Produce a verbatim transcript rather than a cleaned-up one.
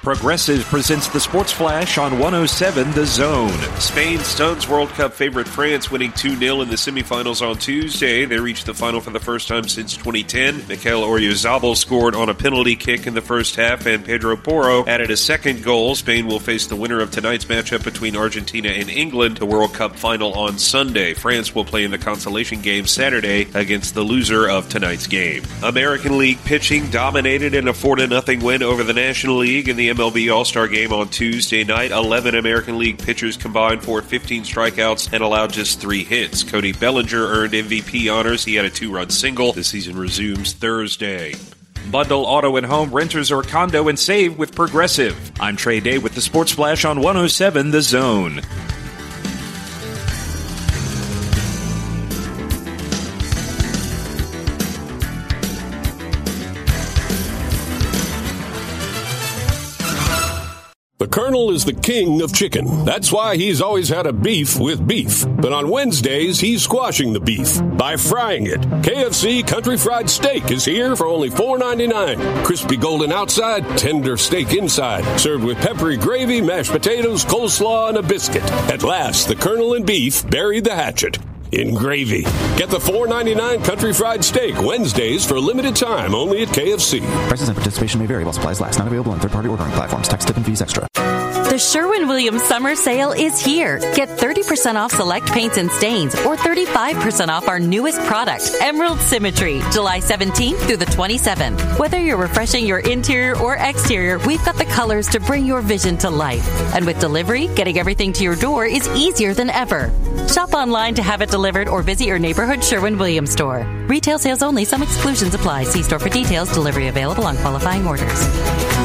Progressive presents the Sports Flash on one oh seven The Zone. Spain stuns World Cup favorite France, winning two nil in the semifinals on Tuesday. They reached the final for the first time since twenty ten. Mikel Oyarzabal scored on a penalty kick in the first half, and Pedro Porro added a second goal. Spain will face the winner of tonight's matchup between Argentina and England, the World Cup final on Sunday. France will play in the consolation game Saturday against the loser of tonight's game. American League pitching dominated in a four to nothing win over the National League in the M L B All-Star Game on Tuesday night. eleven American League pitchers combined for fifteen strikeouts and allowed just three hits. Cody Bellinger earned M V P honors. He had a two-run single. The season resumes Thursday. Bundle auto and home, renters or condo, and save with Progressive. I'm Trey Day with the Sports Flash on one oh seven The Zone. The Colonel is the king of chicken. That's why he's always had a beef with beef. But on Wednesdays, he's squashing the beef by frying it. K F C Country Fried Steak is here for only four ninety-nine. Crispy golden outside, tender steak inside. Served with peppery gravy, mashed potatoes, coleslaw, and a biscuit. At last, the Colonel and beef buried the hatchet in gravy. Get the four ninety-nine Country Fried Steak Wednesdays for a limited time only at K F C. Prices and participation may vary while supplies last. Not available on third-party ordering platforms. Tax, tip, and fees extra. The Sherwin-Williams Summer Sale is here. Get thirty percent off select paints and stains or thirty-five percent off our newest product, Emerald Symmetry, July seventeenth through the twenty-seventh. Whether you're refreshing your interior or exterior, we've got the colors to bring your vision to life. And with delivery, getting everything to your door is easier than ever. Shop online to have it delivered or visit your neighborhood Sherwin-Williams store. Retail sales only. Some exclusions apply. See store for details. Delivery available on qualifying orders.